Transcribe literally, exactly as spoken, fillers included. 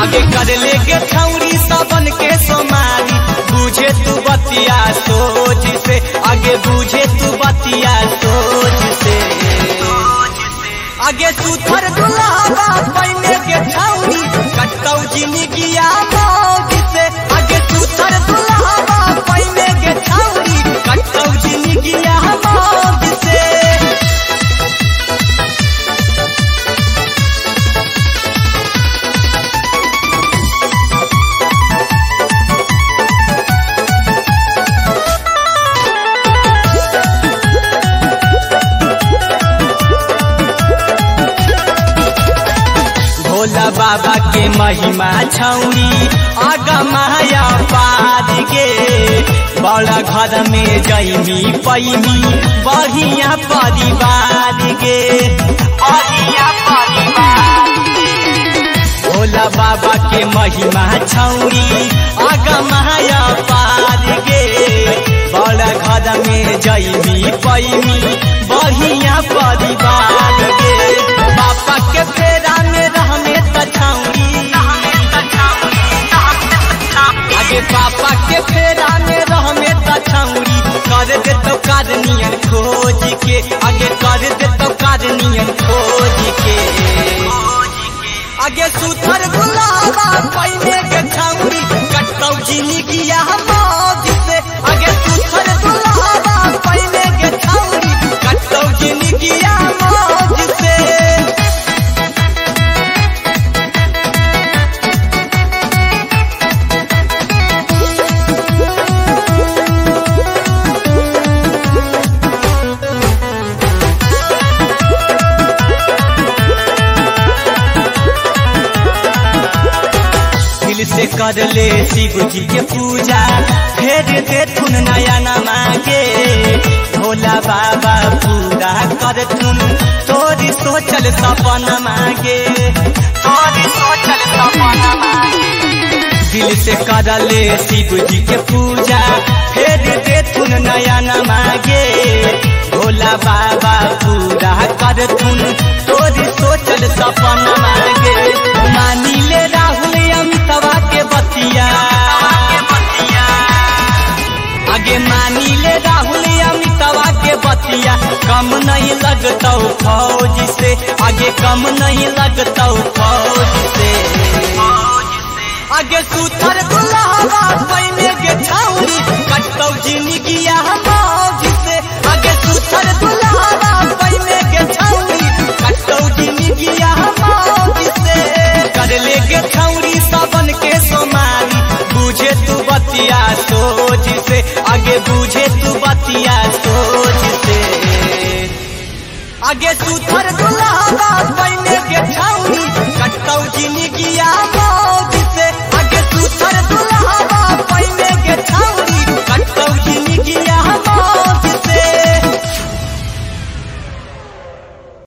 आगे कर लेके छौरी सबन के सोमारी, बुझे तू बतिया सोच से, आगे बुझे तू बतिया सोच से। आगे सुथर दुल्हा पहने के छौरी, कटौ जिंदगिया मौज से। आगे सुथर दुल्हा पहने के छौरी, कटौ जिंदगिया मौज से। भोला बाबा के महिमा छौरी आगा माया पाद के, बड़ा घर में जैमी पैमी बढ़िया परिवार के, बढ़िया परिवार। भोला बाबा के महिमा छौरी आगा माया पाद के, बड़ा घर में जैमी पैमी बढ़िया परिवार के। बापा के फेरा में रहने तछौरी, आगे पापा के फेरा में रहने तछौरी, कर दे तो कारनियन खोज के, आगे कर दे तो कारनियन खोज के। आगे सुथर गुलाबा पहने के छौरी, कटौ जिंदगिया मौज से। आगे सुथर गुलाबा पहने के छौरी, कटौ जिंदगिया मौज से। से कर ले शिव जी के पूजा, फेर दे थुन नया नमा के। भोला बाबा पूरा कर तुम तोरी सोचल सपना मांगे, तोरी सोचल सपना मांगे। दिल से कर ले शिव जी के पूजा, फेर दे थुन नया नमा के। भोला बाबा पूरा कर तुम तोरी सोचल सपना मांगे। मानी ले राहुल अमितवा के बतिया, आगे मानी ले राहुल अमितवा के बतिया, कम नहीं लगता फौज से, आगे कम नहीं लगता फौज से। आगे सुथर दुल्हा पहने के छौरी, कटौ जिंदगिया मौज से। आगे सुथर दुल्हा पहने के छौरी, कटौ जिंदगिया मौज से। कर लेके छौरी सबन के सोमारी, बुझे तू बतिया सोच से, आगे बुझे तू बतिया सोच से। आगे सुथर